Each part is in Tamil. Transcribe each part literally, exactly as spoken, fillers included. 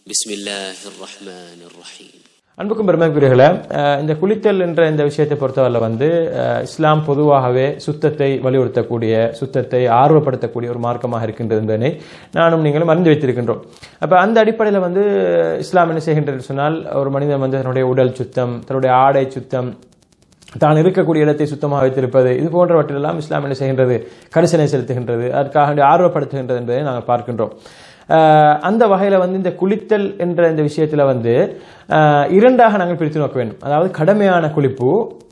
பிஸ்மில்லாஹிர் ரஹ்மானிர் ரஹீம். அன்புக்கும் பெருமைக்குரியவர்களே, இந்த குளித்தல் என்ற இந்த விஷயத்தை பொறுத்தவரை வந்து இஸ்லாம் பொதுவாகவே சுத்தத்தை வலியுறுத்தக்கூடிய, சுத்தத்தை ஆர்வப்படுத்தக்கூடிய ஒரு மார்க்கமாக இருக்கின்றது என்பதனை நானும் நீங்களும் அறிந்து வைத்திருக்கின்றோம். அப்போ அந்த அடிப்படையில் வந்து இஸ்லாம் என்ன செய்கின்றது சொன்னால், ஒரு மனிதன் வந்து தன்னுடைய உடல் சுத்தம், தன்னுடைய ஆடை சுத்தம், தான் இருக்கக்கூடிய இடத்தை சுத்தமாக வைத்திருப்பது, இது போன்றவற்றெல்லாம் இஸ்லாம் என்ன செய்கின்றது, கரிசனை செலுத்துகின்றது, அதற்காக ஆர்வப்படுத்துகின்றது என்பதை நாங்கள் பார்க்கின்றோம். அந்த வகையில் வந்து இந்த குளித்தல் என்ற இந்த விஷயத்தில் வந்து இரண்டாக நாங்கள் பிரித்து நோக்க வேண்டும். அதாவது கடமையான குளிப்பு,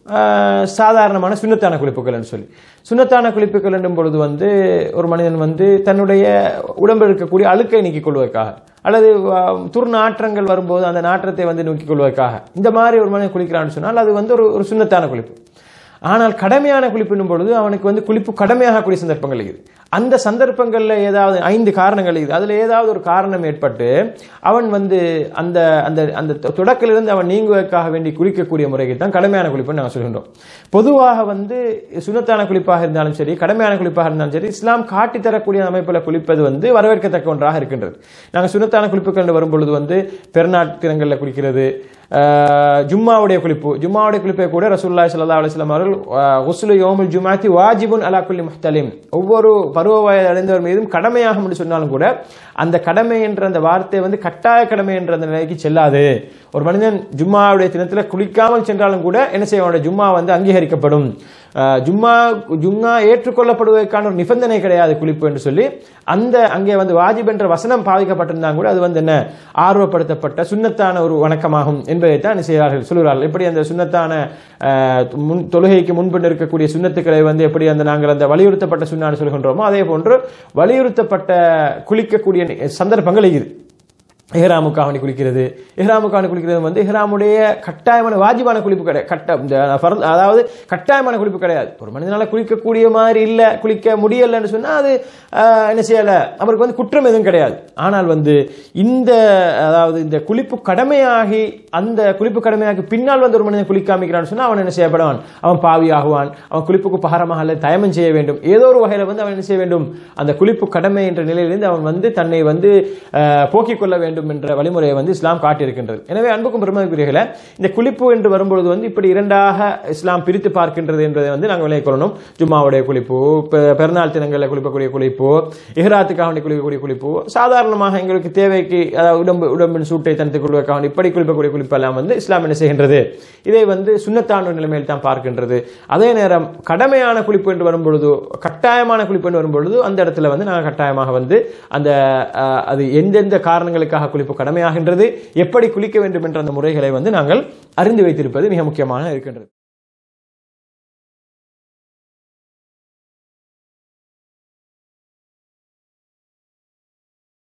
சாதாரணமான சுன்னத்தான குளிப்புகள் என்று சொல்லி. சுன்னத்தான குளிப்புகள் என்னும் பொழுது வந்து ஒரு மனிதன் வந்து தன்னுடைய உடம்பில் இருக்கக்கூடிய அழுக்கை நீக்கிக் கொள்வதற்காக, அல்லது துர்நாற்றங்கள் வரும்போது அந்த நாற்றத்தை வந்து நீக்கிக் கொள்வதற்காக இந்த மாதிரி ஒரு மனிதன் குளிக்கிறான்னு சொன்னால் அது வந்து ஒரு ஒரு சுன்னத்தான குளிப்பு. ஆனால் கடமையான குளிப்பினும் பொழுது அவனுக்கு வந்து குளிப்பு கடமையாகக்கூடிய சந்தர்ப்பங்கள் இருக்குது. அந்த சந்தர்ப்பங்களில் ஏதாவது ஐந்து காரணங்கள் இருக்குது. அதில் ஏதாவது ஒரு காரணம் ஏற்பட்டு அவன் வந்து அந்த அந்த அந்த தொடக்கிலிருந்து அவன் நீங்குவதற்காக வேண்டி குளிக்கக்கூடிய முறைக்கு தான் கடமையான குளிப்புன்னு நாங்கள் சொல்கின்றோம். பொதுவாக வந்து சுன்னத்தான குளிப்பாக இருந்தாலும் சரி, கடமையான குளிப்பாக இருந்தாலும் சரி, இஸ்லாம் காட்டித்தரக்கூடிய அமைப்பில் குளிப்பது வந்து வரவேற்கத்தக்க ஒன்றாக இருக்கின்றது. நாங்கள் சுன்னத்தான குளிப்புகள் வரும்பொழுது வந்து பெருநாள் தினங்களில் குளிக்கிறது, ஜும்மாவுடைய குளிப்பு, ஜும்மாவுடைய குளிப்பை கூட ரசூலுல்லாஹி ஸல்லல்லாஹு அலைஹி வஸல்லம் அவர்கள் குஸ்லு யௌமுல் ஜும்ஆத்தி வாஜிபுன் அலா குல்லி முஹ்தலிம், ஒவ்வொரு பருவ வயது அடைந்தவர் மீதும் கடமையாகும் என்று சொன்னாலும் கூட அந்த கடமை என்ற அந்த வார்த்தை வந்து கட்டாய கடமை என்ற அந்த நிலைக்கு செல்லாது. ஒரு மனிதன் ஜும்மாவுடைய தினத்தில் குளிக்காமல் சென்றாலும் கூட என்ன செய்ய, ஜும்மா வந்து அங்கீகரிக்கப்படும். ஜும்மா ஜும்மா ஏற்றுக்கொள்ளப்படுவதற்கான ஒரு நிபந்தனை கிடையாது குளிப்பு என்று சொல்லி அந்த அங்கே வந்து வாஜிப் என்ற வசனம் பாதிக்கப்பட்டிருந்தாங்க கூட அது வந்து என்ன, ஆர்வப்படுத்தப்பட்ட சுன்னத்தான ஒரு வணக்கமாகும் என்பதைத்தான் என்ன செய்கிறார்கள், சொல்கிறார்கள். எப்படி அந்த சுன்னத்தான முன் தொழுகைக்கு முன்பு இருக்கக்கூடிய சுன்னத்துக்களை வந்து எப்படி அந்த நாங்கள் அந்த வலியுறுத்தப்பட்ட சுன்னான்னு சொல்கின்றோமோ அதே போன்று வலியுறுத்தப்பட்ட குளிக்கக்கூடிய சந்தர்ப்பங்கள் இது. இஹ்ராமுக்காக குளிக்கிறது, இஹ்ராமுக்காக குளிக்கிறது வந்து இஹ்ராமுடைய கட்டாயமான வாஜிபான குளிப்பு கிடையாது, கட்ட அதாவது கட்டாயமான குளிப்பு கிடையாது. ஒரு மனிதனால குளிக்கக்கூடிய மாதிரி இல்லை, குளிக்க முடியலன்னு சொன்னால் அது என்ன செய்யலை, அவருக்கு வந்து குற்றம் எதுவும் கிடையாது. ஆனால் வந்து இந்த அதாவது இந்த குளிப்பு கடமையாகி அந்த குளிப்பு கடமையாகி பின்னால் வந்து ஒரு மனிதன் குளிக்காமிக்கிறான்னு சொன்னால் அவன் என்ன செய்யப்படுவான், அவன் பாவியாகுவான். அவன் குளிப்புக்கு பகரமாக அல்லது தயமம் செய்ய வேண்டும். ஏதோ ஒரு வகையில் வந்து அவன் என்ன செய்ய வேண்டும், அந்த குளிப்பு கடமை என்ற நிலையிலிருந்து அவன் வந்து தன்னை வந்து போக்கிக் கொள்ள வேண்டும் என்ற வழிமுறையை வந்து இஸ்லாம் காட்டியிருக்கின்றது. எனவே அன்புக்கும் பெருமதிக்குரியவர்களே, இந்த குளிப்பு என்று வரும்பொழுது வந்து இப்படி இரண்டாக இஸ்லாம் பிரித்து பார்க்கின்றது என்பதை வந்து நாங்கள் விளங்கிக் கொள்ளணும். ஜும்மாவுடைய குளிப்பு, பெருநாள் தினங்களில் குளிக்கக்கூடிய குளிப்பு, இஹ்ராத்துக்காக குளிக்கக்கூடிய குளிப்பு, சாதாரணமாக எங்களுக்கு தேவைக்கு உடம்பு உடம்பின் சூட்டை தனித்துக் கொள்வதற்காக இப்படி குளிக்கக்கூடிய குளிப்பு எல்லாம் வந்து இஸ்லாம் என்ன செய்கின்றது, இதை வந்து சுன்னத்தான நிலைமையில் தான் பார்க்கின்றது. அதே நேரம் கடமையான குளிப்பு என்று வரும்பொழுது, கட்டாயமான குளிப்பு என்று வரும்பொழுது அந்த இடத்துல வந்து நாங்கள் கட்டாயமாக வந்து அந்த அது எந்தெந்த காரணங்களுக்காக குளிப்பு கடமையாகின்றது, எப்படி குளிக்க வேண்டும் என்ற அந்த முறைகளை வந்து நாங்கள் அறிந்து வைத்திருப்பது மிக முக்கியமாக இருக்கின்றது.